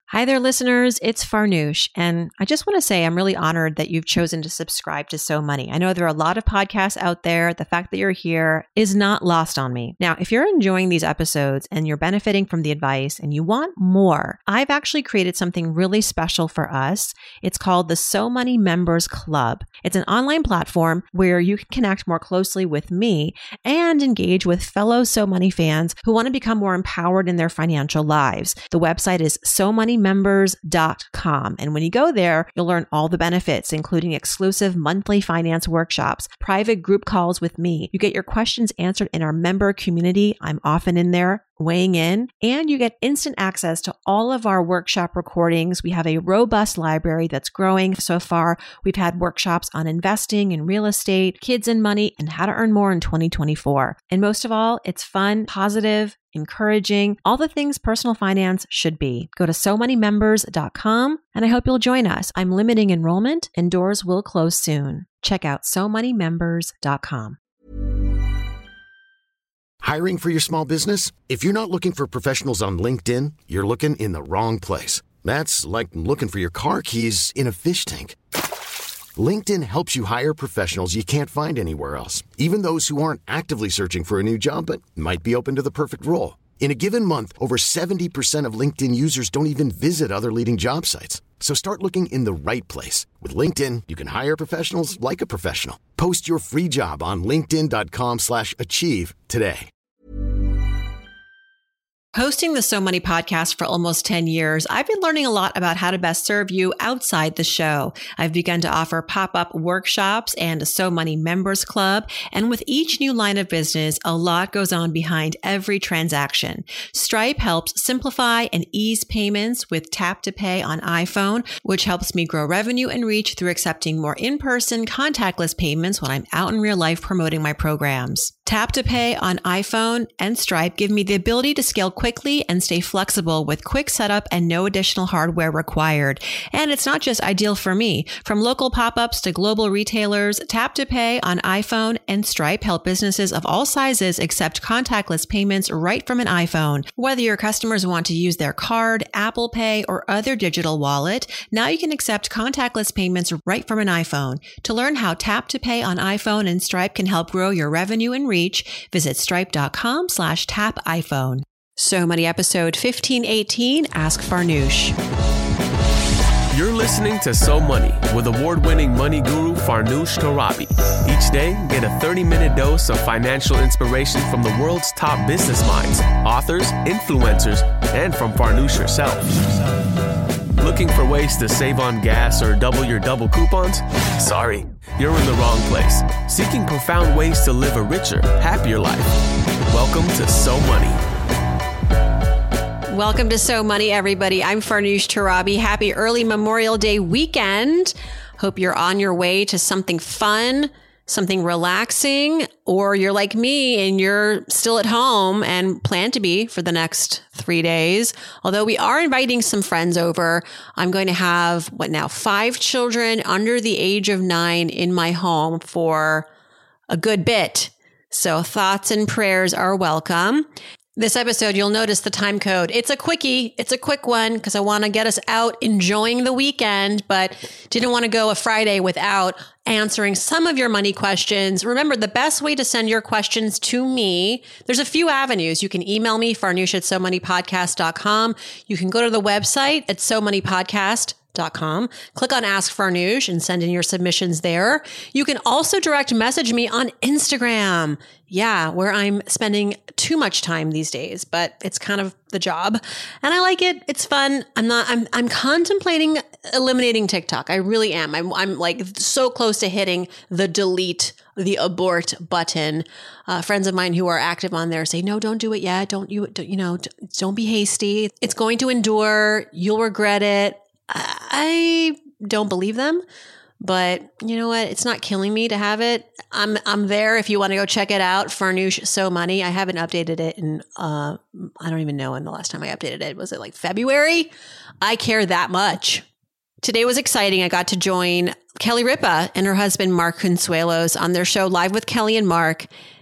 Hi there, listeners. It's Farnoosh, and I just want to say I'm really honored that you've chosen to subscribe to So Money. I know there are a lot of podcasts out there. The fact that you're here is not lost on me. Now, if you're enjoying these episodes and you're benefiting from the advice and you want more, I've actually created something really special for us. It's called the So Money Members Club. It's an online platform where you can connect more closely with me and engage with fellow So Money fans who want to become more empowered in their financial lives. The website is SoMoneyMembers.com. And when you go there, you'll learn all the benefits, including exclusive monthly finance workshops, private group calls with me. You get your questions answered in our member community. I'm often in there weighing in, and you get instant access to all of our workshop recordings. We have a robust library that's growing. So far, we've had workshops on investing in real estate, kids and money, and how to earn more in 2024. And most of all, it's fun, positive, encouraging, all the things personal finance should be. Go to SoMoneyMembers.com, and I hope you'll join us. I'm limiting enrollment, and doors will close soon. Check out SoMoneyMembers.com. Hiring for your small business? If you're not looking for professionals on LinkedIn, you're looking in the wrong place. That's like looking for your car keys in a fish tank. LinkedIn helps you hire professionals you can't find anywhere else, even those who aren't actively searching for a new job but might be open to the perfect role. In a given month, over 70% of LinkedIn users don't even visit other leading job sites. So start looking in the right place. With LinkedIn, you can hire professionals like a professional. Post your free job on linkedin.com/achieve today. Hosting the So Money podcast for almost 10 years, I've been learning a lot about how to best serve you outside the show. I've begun to offer pop-up workshops and a So Money Members Club. And with each new line of business, a lot goes on behind every transaction. Stripe helps simplify and ease payments with Tap to Pay on iPhone, which helps me grow revenue and reach through accepting more in-person contactless payments when I'm out in real life promoting my programs. Tap to Pay on iPhone and Stripe give me the ability to scale quickly and stay flexible with quick setup and no additional hardware required. And it's not just ideal for me. From local pop-ups to global retailers, Tap to Pay on iPhone and Stripe help businesses of all sizes accept contactless payments right from an iPhone. Whether your customers want to use their card, Apple Pay, or other digital wallet, now you can accept contactless payments right from an iPhone. To learn how Tap to Pay on iPhone and Stripe can help grow your revenue and reach, visit stripe.com/tap iPhone. So Money episode 1518, Ask Farnoosh. You're listening to So Money with award-winning money guru Farnoosh Torabi. Each day, get a 30-minute dose of financial inspiration from the world's top business minds, authors, influencers, and from Farnoosh herself. Looking for ways to save on gas or double your double coupons? Sorry, you're in the wrong place. Seeking profound ways to live a richer, happier life. Welcome to So Money. Welcome to So Money, everybody. I'm Farnoosh Torabi. Happy early Memorial Day weekend. Hope you're on your way to something fun, something relaxing, or you're like me and you're still at home and plan to be for the next 3 days. Although we are inviting some friends over. I'm going to have, 5 children under the age of 9 in my home for a good bit. So thoughts and prayers are welcome. This episode, you'll notice the time code. It's a quickie. It's a quick one because I want to get us out enjoying the weekend, but didn't want to go a Friday without answering some of your money questions. Remember, the best way to send your questions to me, there's a few avenues. You can email me, farnoosh@somoneypodcast.com. You can go to the website at somoneypodcast.com. Click on Ask Farnoosh and send in your submissions there. You can also direct message me on Instagram. Yeah, where I'm spending too much time these days, but it's kind of the job. And I like it. It's fun. I'm contemplating eliminating TikTok. I really am. I'm like so close to hitting the delete, the abort button. Friends of mine who are active on there say, no, don't do it yet. Don't be hasty. It's going to endure. You'll regret it. I don't believe them. But you know what? It's not killing me to have it. I'm there if you want to go check it out. Farnoosh So Money. I haven't updated it in, I don't even know when the last time I updated it. Was it like February? I care that much. Today was exciting. I got to join Kelly Ripa and her husband, Mark Consuelos, on their show Live with Kelly and Mark.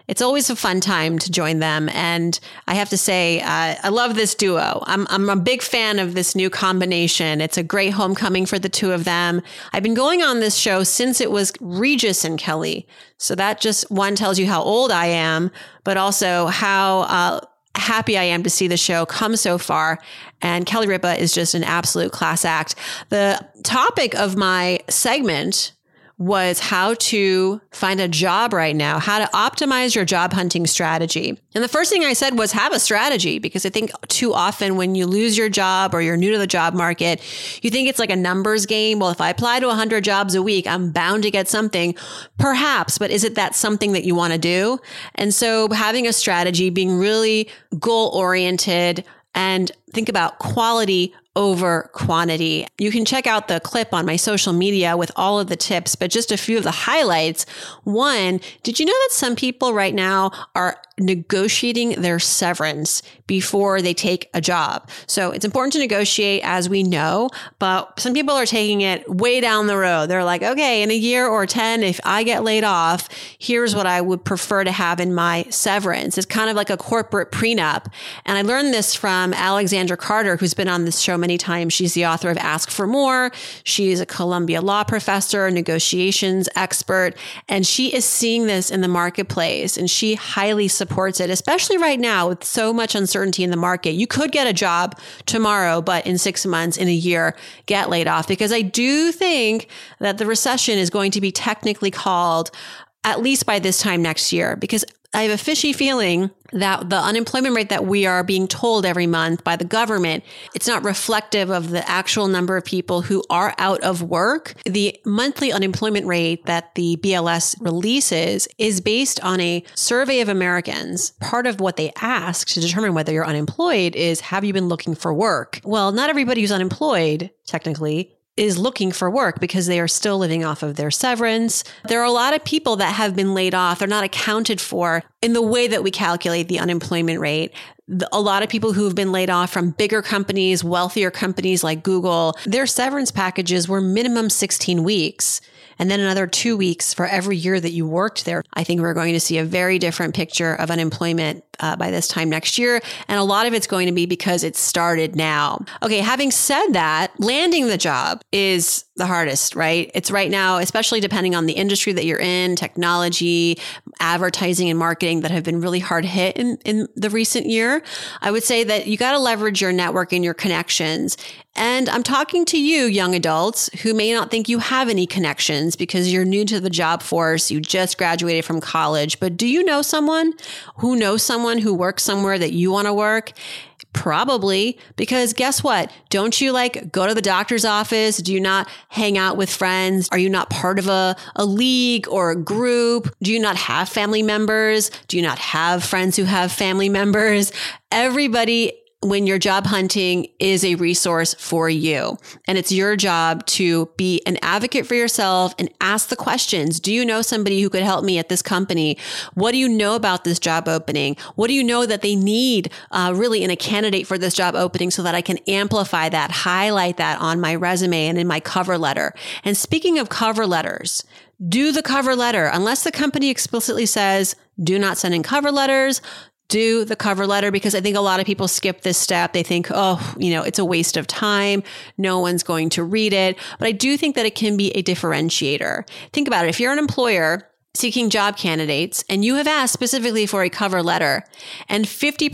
It's always a fun time to join them. And I have to say, I love this duo. I'm a big fan of this new combination. It's a great homecoming for the two of them. I've been going on this show since it was Regis and Kelly. So that just one tells you how old I am, but also how happy I am to see the show come so far. And Kelly Ripa is just an absolute class act. The topic of my segment was how to find a job right now, how to optimize your job hunting strategy. And the first thing I said was have a strategy, because I think too often when you lose your job or you're new to the job market, you think it's like a numbers game. Well, if I apply to 100 jobs a week, I'm bound to get something. Perhaps, but is it that something that you want to do? And so having a strategy, being really goal oriented, and think about quality over quantity. You can check out the clip on my social media with all of the tips, but just a few of the highlights. One, did you know that some people right now are negotiating their severance before they take a job? So it's important to negotiate, as we know, but some people are taking it way down the road. They're like, okay, in a year or 10, if I get laid off, here's what I would prefer to have in my severance. It's kind of like a corporate prenup. And I learned this from Alexandra Carter, who's been on this show many times. She's the author of Ask for More. She's a Columbia law professor, negotiations expert, and she is seeing this in the marketplace, and she highly supports it, especially right now with so much uncertainty in the market. You could get a job tomorrow, but in 6 months, in a year, get laid off, because I do think that the recession is going to be technically called at least by this time next year, because I have a fishy feeling that the unemployment rate that we are being told every month by the government, it's not reflective of the actual number of people who are out of work. The monthly unemployment rate that the BLS releases is based on a survey of Americans. Part of what they ask to determine whether you're unemployed is, have you been looking for work? Well, not everybody who's unemployed, technically, is looking for work because they are still living off of their severance. There are a lot of people that have been laid off. They're not accounted for in the way that we calculate the unemployment rate. A lot of people who have been laid off from bigger companies, wealthier companies like Google, their severance packages were minimum 16 weeks. And then another 2 weeks for every year that you worked there. I think we're going to see a very different picture of unemployment by this time next year. And a lot of it's going to be because it started now. Okay, having said that, landing the job is the hardest, right? It's right now, especially depending on the industry that you're in, technology, advertising and marketing that have been really hard hit in the recent year. I would say that you got to leverage your network and your connections. And I'm talking to you, young adults, who may not think you have any connections because you're new to the job force. You just graduated from college. But do you know someone who knows someone who works somewhere that you want to work? Probably, because guess what? Don't you go to the doctor's office? Do you not hang out with friends? Are you not part of a league or a group? Do you not have family members? Do you not have friends who have family members? Everybody, when you're job hunting, is a resource for you. And it's your job to be an advocate for yourself and ask the questions. Do you know somebody who could help me at this company? What do you know about this job opening? What do you know that they need really in a candidate for this job opening so that I can amplify that, highlight that on my resume and in my cover letter? And speaking of cover letters, do the cover letter. Unless the company explicitly says, do not send in cover letters, do the cover letter, because I think a lot of people skip this step. They think, it's a waste of time. No one's going to read it. But I do think that it can be a differentiator. Think about it. If you're an employer seeking job candidates and you have asked specifically for a cover letter and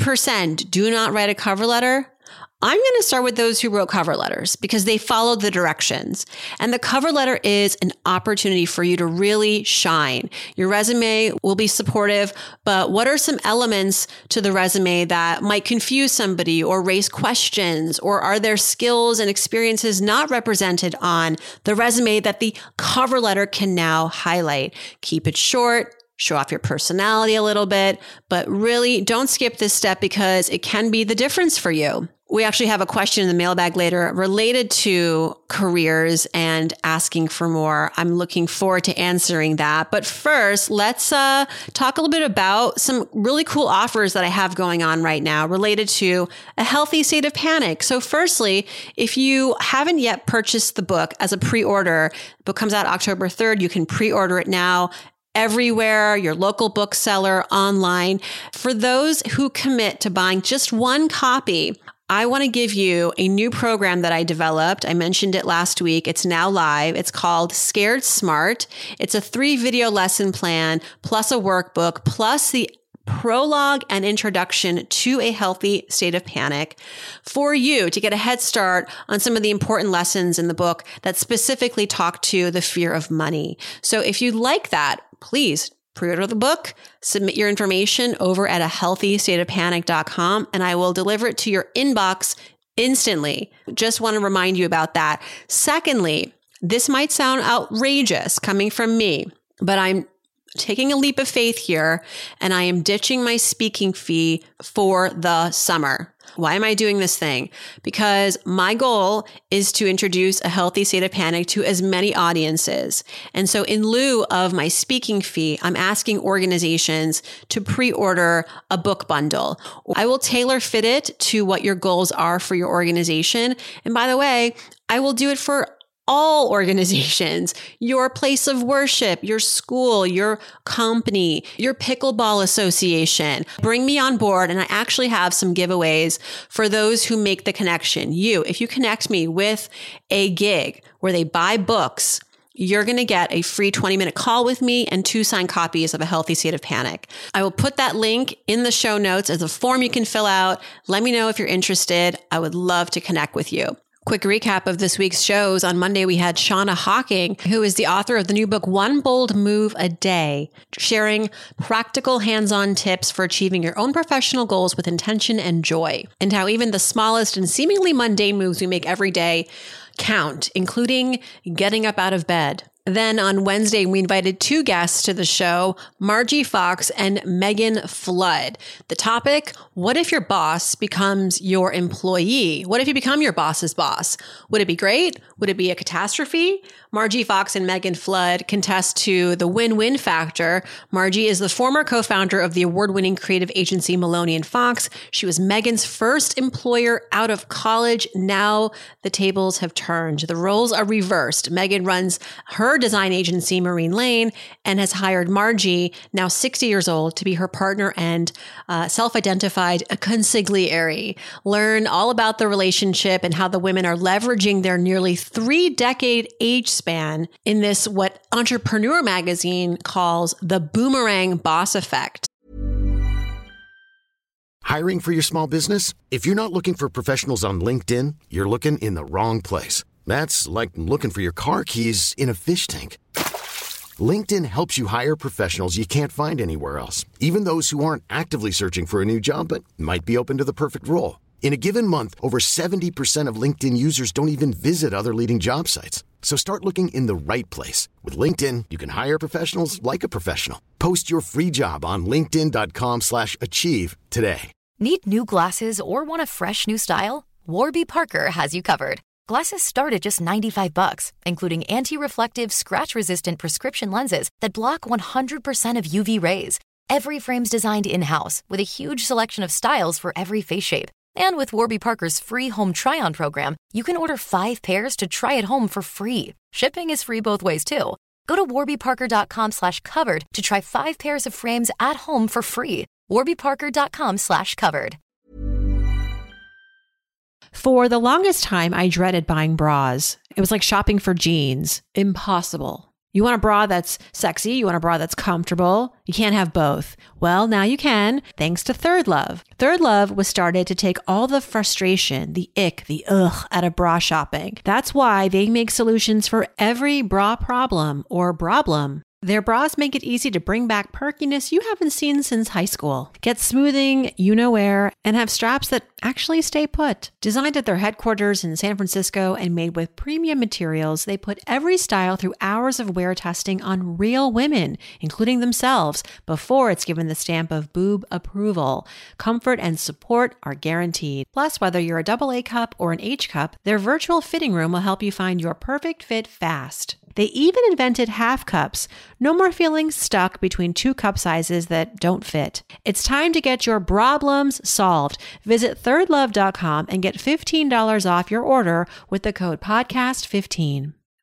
50% do not write a cover letter, I'm going to start with those who wrote cover letters because they followed the directions. And the cover letter is an opportunity for you to really shine. Your resume will be supportive, but what are some elements to the resume that might confuse somebody or raise questions? Or are there skills and experiences not represented on the resume that the cover letter can now highlight? Keep it short. Show off your personality a little bit, but really don't skip this step because it can be the difference for you. We actually have a question in the mailbag later related to careers and asking for more. I'm looking forward to answering that. But first, let's talk a little bit about some really cool offers that I have going on right now related to a healthy state of panic. So firstly, if you haven't yet purchased the book as a pre-order, the book comes out October 3rd. You can pre-order it now everywhere, your local bookseller, online. For those who commit to buying just one copy, I want to give you a new program that I developed. I mentioned it last week. It's now live. It's called Scared Smart. It's a 3-video lesson plan plus a workbook plus the prologue and introduction to a healthy state of panic for you to get a head start on some of the important lessons in the book that specifically talk to the fear of money. So if you like that, please pre-order the book, submit your information over at ahealthystateofpanic.com, and I will deliver it to your inbox instantly. Just want to remind you about that. Secondly, this might sound outrageous coming from me, but I'm taking a leap of faith here, and I am ditching my speaking fee for the summer. Why am I doing this thing? Because my goal is to introduce a healthy state of panic to as many audiences. And so in lieu of my speaking fee, I'm asking organizations to pre-order a book bundle. I will tailor fit it to what your goals are for your organization. And by the way, I will do it for all organizations, your place of worship, your school, your company, your pickleball association. Bring me on board. And I actually have some giveaways for those who make the connection. If you connect me with a gig where they buy books, you're going to get a free 20-minute call with me and 2 signed copies of A Healthy State of Panic. I will put that link in the show notes as a form you can fill out. Let me know if you're interested. I would love to connect with you. Quick recap of this week's shows. On Monday, we had Shauna Hawking, who is the author of the new book, One Bold Move a Day, sharing practical hands-on tips for achieving your own professional goals with intention and joy, and how even the smallest and seemingly mundane moves we make every day count, including getting up out of bed. Then on Wednesday, we invited 2 guests to the show, Margie Fox and Megan Flood. The topic, what if your boss becomes your employee? What if you become your boss's boss? Would it be great? Would it be a catastrophe? Margie Fox and Megan Flood contest to the win-win factor. Margie is the former co-founder of the award-winning creative agency Maloney & Fox. She was Megan's first employer out of college. Now the tables have turned. The roles are reversed. Megan runs her design agency, Marine Lane, and has hired Margie, now 60 years old, to be her partner and self-identified consigliere. Learn all about the relationship and how the women are leveraging their nearly 3-decade age span in this, what Entrepreneur Magazine calls the boomerang boss effect. Hiring for your small business? If you're not looking for professionals on LinkedIn, you're looking in the wrong place. That's like looking for your car keys in a fish tank. LinkedIn helps you hire professionals you can't find anywhere else, even those who aren't actively searching for a new job but might be open to the perfect role. In a given month, over 70% of LinkedIn users don't even visit other leading job sites. So start looking in the right place. With LinkedIn, you can hire professionals like a professional. Post your free job on linkedin.com/achieve today. Need new glasses or want a fresh new style? Warby Parker has you covered. Glasses start at just $95, including anti-reflective, scratch-resistant prescription lenses that block 100% of UV rays. Every frame's designed in-house with a huge selection of styles for every face shape. And with Warby Parker's free home try-on program, you can order 5 pairs to try at home for free. Shipping is free both ways, too. Go to warbyparker.com/covered to try 5 pairs of frames at home for free. warbyparker.com/covered. For the longest time, I dreaded buying bras. It was like shopping for jeans. Impossible. You want a bra that's sexy. You want a bra that's comfortable. You can't have both. Well, now you can, thanks to Third Love. Third Love was started to take all the frustration, the ick, the ugh out of bra shopping. That's why they make solutions for every bra problem or problem. Their bras make it easy to bring back perkiness you haven't seen since high school. Get smoothing, you-know-where, and have straps that actually stay put. Designed at their headquarters in San Francisco and made with premium materials, they put every style through hours of wear testing on real women, including themselves, before it's given the stamp of boob approval. Comfort and support are guaranteed. Plus, whether you're a AA cup or an H cup, their virtual fitting room will help you find your perfect fit fast. They even invented half cups. No more feeling stuck between 2 cup sizes that don't fit. It's time to get your problems solved. Visit thirdlove.com and get $15 off your order with the code podcast15.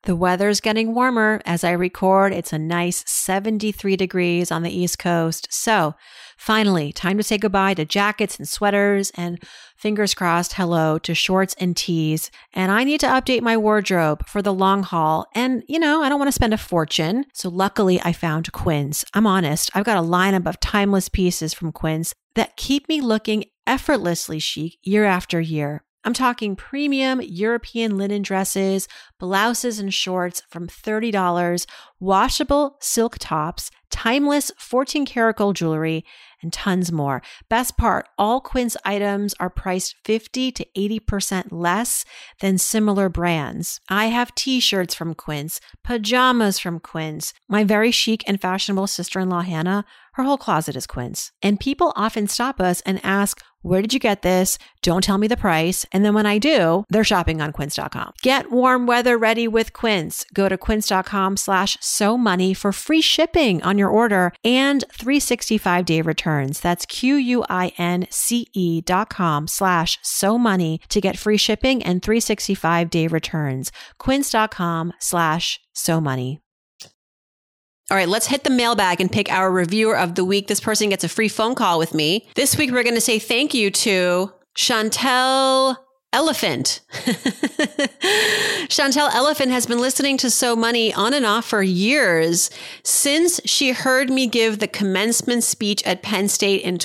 The weather's getting warmer. As I record, it's a nice 73 degrees on the East Coast. So finally, time to say goodbye to jackets and sweaters and fingers crossed, hello to shorts and tees. And I need to update my wardrobe for the long haul. And, I don't want to spend a fortune. So luckily I found Quince. I'm honest. I've got a lineup of timeless pieces from Quince that keep me looking effortlessly chic year after year. I'm talking premium European linen dresses, blouses and shorts from $30, washable silk tops, timeless 14-karat gold jewelry, and tons more. Best part, all Quince items are priced 50 to 80% less than similar brands. I have t-shirts from Quince, pajamas from Quince. My very chic and fashionable sister-in-law, Hannah, her whole closet is Quince. And people often stop us and ask, where did you get this? Don't tell me the price. And then when I do, they're shopping on quince.com. Get warm weather ready with Quince. Go to quince.com/SoMoney for free shipping on your order and 365-day returns. That's QUINCE.com/SoMoney to get free shipping and 365-day returns. Quince.com/SoMoney. All right, let's hit the mailbag and pick our reviewer of the week. This person gets a free phone call with me. This week, we're going to say thank you to Chantel Elephant. Chantel Elephant has been listening to So Money on and off for years since she heard me give the commencement speech at Penn State in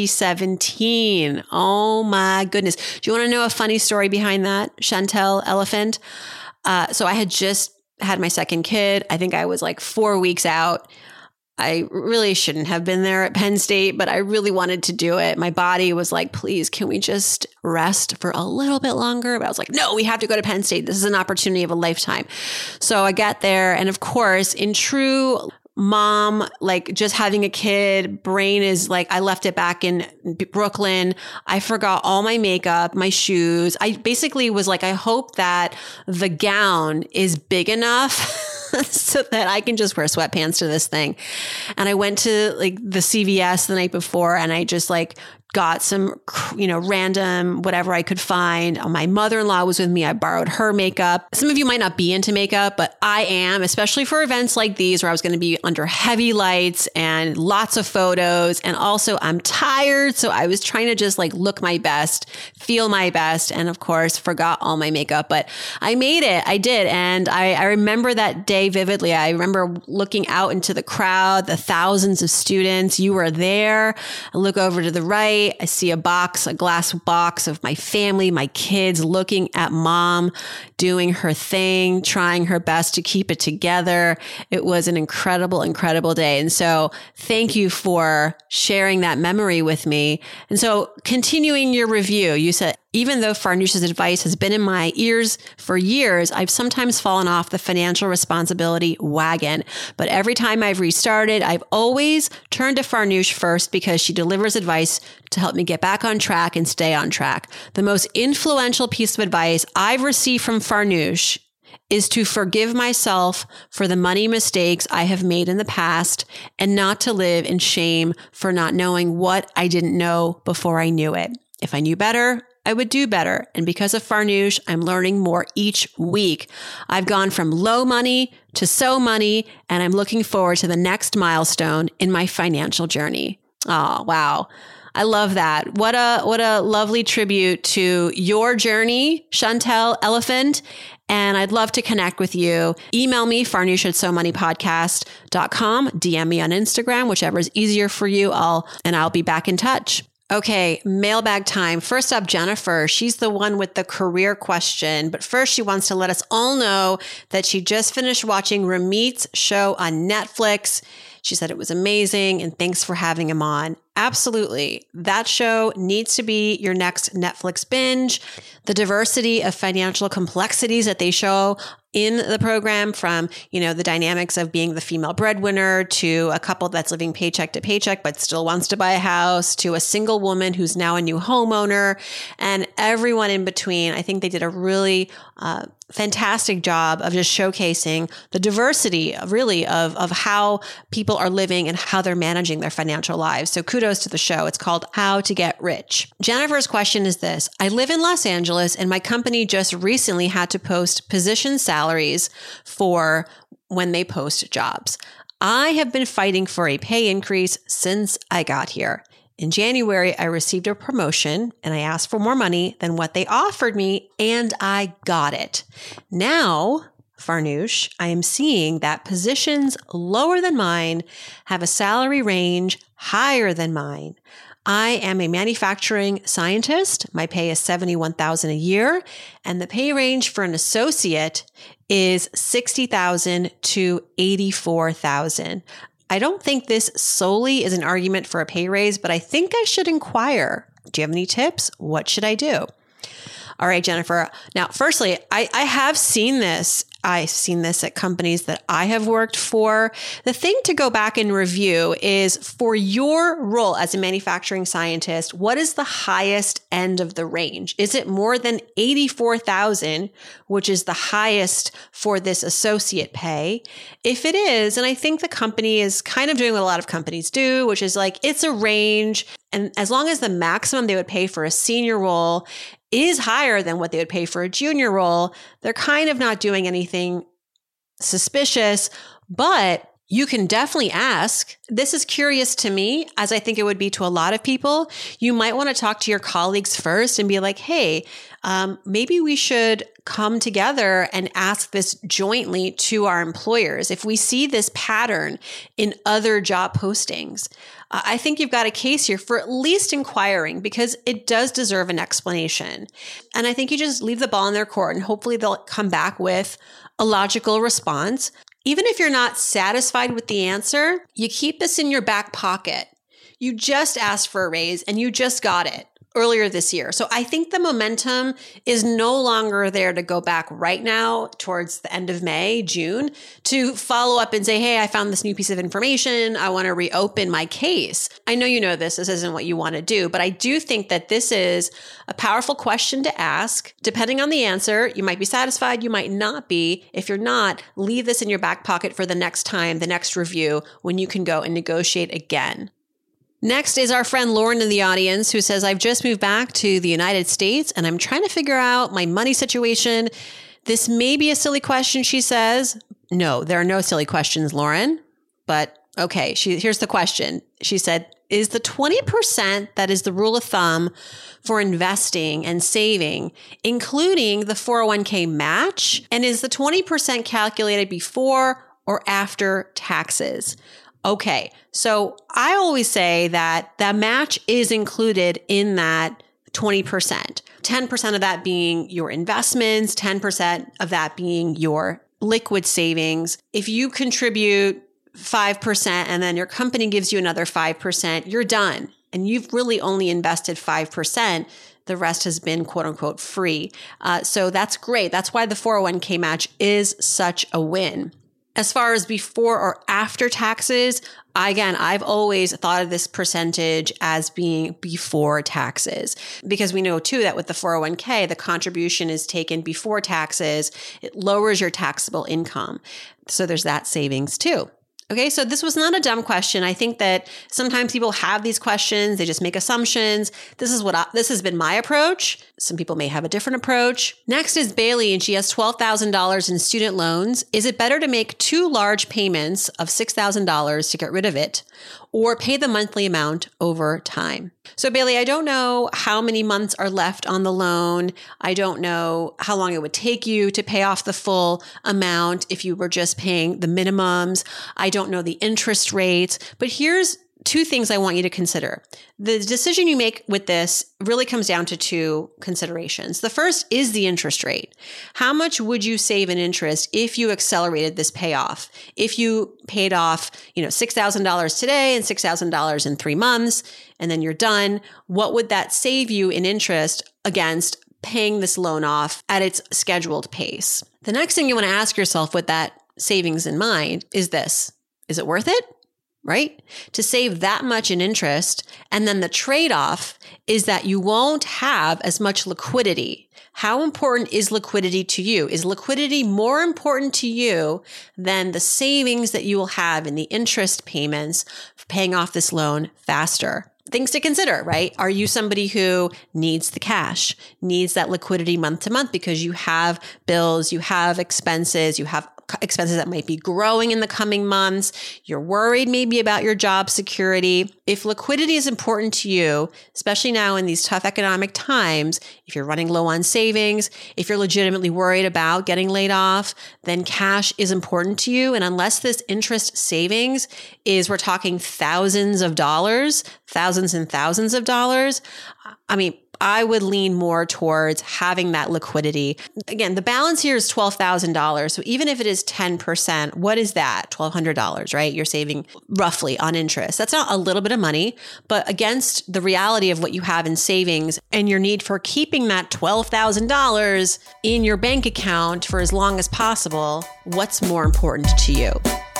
2017. Oh my goodness. Do you want to know a funny story behind that, Chantel Elephant? So I had just had my second kid. I think I was like 4 weeks out. I really shouldn't have been there at Penn State, but I really wanted to do it. My body was like, please, can we just rest for a little bit longer? But I was like, no, we have to go to Penn State. This is an opportunity of a lifetime. So I got there. And of course, in true mom, like just having a kid, brain is like, I left it back in Brooklyn. I forgot all my makeup, my shoes. I basically was like, I hope that the gown is big enough so that I can just wear sweatpants to this thing. And I went to like the CVS the night before and I just like got some, random whatever I could find. My mother-in-law was with me. I borrowed her makeup. Some of you might not be into makeup, but I am, especially for events like these where I was going to be under heavy lights and lots of photos. And also I'm tired. So I was trying to just like look my best, feel my best. And of course, forgot all my makeup, but I made it. I did. And I remember that day vividly. I remember looking out into the crowd, the thousands of students. You were there. I look over to the right. I see a glass box of my family, my kids, looking at mom doing her thing, trying her best to keep it together. It was an incredible, incredible day. And so thank you for sharing that memory with me. And so continuing your review, you said, even though Farnoosh's advice has been in my ears for years, I've sometimes fallen off the financial responsibility wagon. But every time I've restarted, I've always turned to Farnoosh first because she delivers advice to help me get back on track and stay on track. The most influential piece of advice I've received from Farnoosh is to forgive myself for the money mistakes I have made in the past and not to live in shame for not knowing what I didn't know before I knew it. If I knew better, I would do better. And because of Farnoosh, I'm learning more each week. I've gone from low money to so money, and I'm looking forward to the next milestone in my financial journey. Oh, wow. I love that. What a lovely tribute to your journey, Chantel Elephant. And I'd love to connect with you. Email me, farnoosh@somoneypodcast.com. DM me on Instagram, whichever is easier for you. I'll be back in touch. Okay, mailbag time. First up, Jennifer. She's the one with the career question. But first, she wants to let us all know that she just finished watching Ramit's show on Netflix. She said it was amazing and thanks for having him on. Absolutely. That show needs to be your next Netflix binge. The diversity of financial complexities that they show in the program, from, the dynamics of being the female breadwinner to a couple that's living paycheck to paycheck but still wants to buy a house, to a single woman who's now a new homeowner, and everyone in between. I think they did a really fantastic job of just showcasing the diversity of how people are living and how they're managing their financial lives. So kudos to the show. It's called How to Get Rich. Jennifer's question is this: I live in Los Angeles and my company just recently had to post position salaries for when they post jobs. I have been fighting for a pay increase since I got here. In January, I received a promotion and I asked for more money than what they offered me, and I got it. Now, Farnoosh, I am seeing that positions lower than mine have a salary range higher than mine. I am a manufacturing scientist. My pay is $71,000 a year, and the pay range for an associate is $60,000 to $84,000. I don't think this solely is an argument for a pay raise, but I think I should inquire. Do you have any tips? What should I do? All right, Jennifer. Now, firstly, I have seen this. I've seen this at companies that I have worked for. The thing to go back and review is for your role as a manufacturing scientist, what is the highest end of the range? Is it more than $84,000, which is the highest for this associate pay? If it is, and I think the company is kind of doing what a lot of companies do, which is like, it's a range. And as long as the maximum they would pay for a senior role is higher than what they would pay for a junior role, they're kind of not doing anything suspicious, but you can definitely ask. This is curious to me, as I think it would be to a lot of people. You might want to talk to your colleagues first and be like, hey, maybe we should come together and ask this jointly to our employers. If we see this pattern in other job postings, I think you've got a case here for at least inquiring, because it does deserve an explanation. And I think you just leave the ball in their court and hopefully they'll come back with a logical response. Even if you're not satisfied with the answer, you keep this in your back pocket. You just asked for a raise and you just got it earlier this year. So I think the momentum is no longer there to go back right now towards the end of May, June, to follow up and say, hey, I found this new piece of information. I want to reopen my case. I know you know this isn't what you want to do, but I do think that this is a powerful question to ask. Depending on the answer, you might be satisfied, you might not be. If you're not, leave this in your back pocket for the next time, the next review, when you can go and negotiate again. Next is our friend Lauren in the audience, who says, I've just moved back to the United States and I'm trying to figure out my money situation. This may be a silly question, she says. No, there are no silly questions, Lauren. But okay, here's the question. She said, is the 20% that is the rule of thumb for investing and saving, including the 401k match? And is the 20% calculated before or after taxes? Okay, so I always say that the match is included in that 20%. 10% of that being your investments, 10% of that being your liquid savings. If you contribute 5% and then your company gives you another 5%, you're done. And you've really only invested 5%. The rest has been quote unquote free. So that's great. That's why the 401k match is such a win. As far as before or after taxes, I've always thought of this percentage as being before taxes, because we know too that with the 401k, the contribution is taken before taxes. It lowers your taxable income. So there's that savings too. Okay, so this was not a dumb question. I think that sometimes people have these questions, they just make assumptions. This has been my approach. Some people may have a different approach. Next is Bailey, and she has $12,000 in student loans. Is it better to make 2 large payments of $6,000 to get rid of it, or pay the monthly amount over time? So Bailey, I don't know how many months are left on the loan. I don't know how long it would take you to pay off the full amount if you were just paying the minimums. I don't know the interest rates, but here's 2 things I want you to consider. The decision you make with this really comes down to 2 considerations. The first is the interest rate. How much would you save in interest if you accelerated this payoff? If you paid off, $6,000 today and $6,000 in 3 months, and then you're done, what would that save you in interest against paying this loan off at its scheduled pace? The next thing you want to ask yourself with that savings in mind is this: is it worth it? Right? To save that much in interest. And then the trade-off is that you won't have as much liquidity. How important is liquidity to you? Is liquidity more important to you than the savings that you will have in the interest payments for paying off this loan faster? Things to consider, right? Are you somebody who needs the cash, needs that liquidity month to month because you have bills, you have expenses that might be growing in the coming months. You're worried maybe about your job security. If liquidity is important to you, especially now in these tough economic times, if you're running low on savings, if you're legitimately worried about getting laid off, then cash is important to you. And unless this interest savings is, we're talking thousands and thousands of dollars, I would lean more towards having that liquidity. Again, the balance here is $12,000. So even if it is 10%, what is that? $1,200, right? You're saving roughly on interest. That's not a little bit of money, but against the reality of what you have in savings and your need for keeping that $12,000 in your bank account for as long as possible, what's more important to you?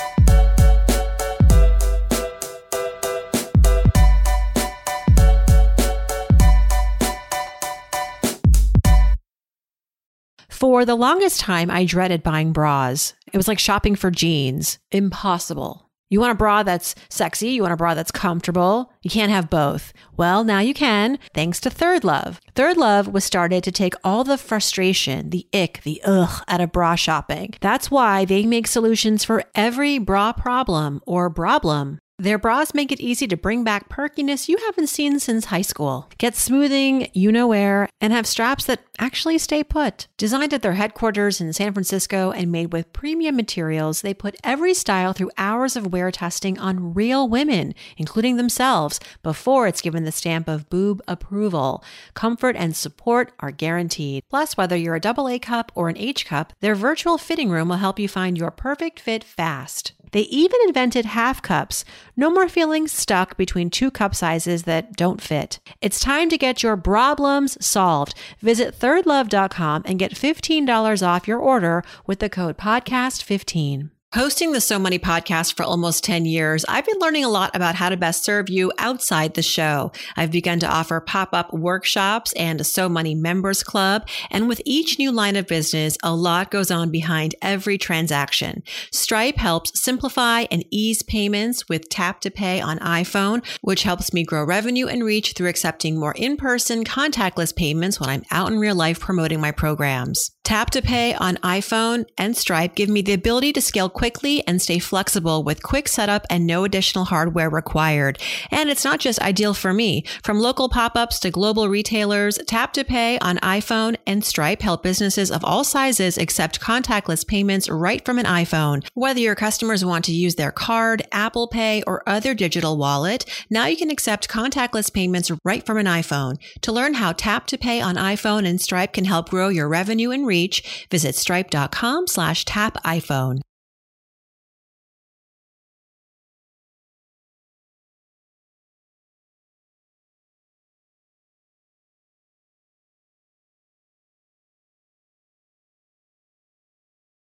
For the longest time, I dreaded buying bras. It was like shopping for jeans. Impossible. You want a bra that's sexy. You want a bra that's comfortable. You can't have both. Well, now you can, thanks to Third Love. Third Love was started to take all the frustration, the ick, the ugh out of bra shopping. That's why they make solutions for every bra problem or problem. Their bras make it easy to bring back perkiness you haven't seen since high school. Get smoothing, you-know-where, and have straps that actually stay put. Designed at their headquarters in San Francisco and made with premium materials, they put every style through hours of wear testing on real women, including themselves, before it's given the stamp of boob approval. Comfort and support are guaranteed. Plus, whether you're a AA cup or an H cup, their virtual fitting room will help you find your perfect fit fast. They even invented half cups. No more feeling stuck between two cup sizes that don't fit. It's time to get your problems solved. Visit thirdlove.com and get $15 off your order with the code podcast15. Hosting the So Money podcast for almost 10 years, I've been learning a lot about how to best serve you outside the show. I've begun to offer pop-up workshops and a So Money members club. And with each new line of business, a lot goes on behind every transaction. Stripe helps simplify and ease payments with Tap to Pay on iPhone, which helps me grow revenue and reach through accepting more in-person contactless payments when I'm out in real life promoting my programs. Tap to Pay on iPhone and Stripe give me the ability to scale quickly and stay flexible with quick setup and no additional hardware required. And it's not just ideal for me. From local pop-ups to global retailers, Tap to Pay on iPhone and Stripe help businesses of all sizes accept contactless payments right from an iPhone. Whether your customers want to use their card, Apple Pay, or other digital wallet, now you can accept contactless payments right from an iPhone. To learn how Tap to Pay on iPhone and Stripe can help grow your revenue and reach, visit stripe.com/tapiphone.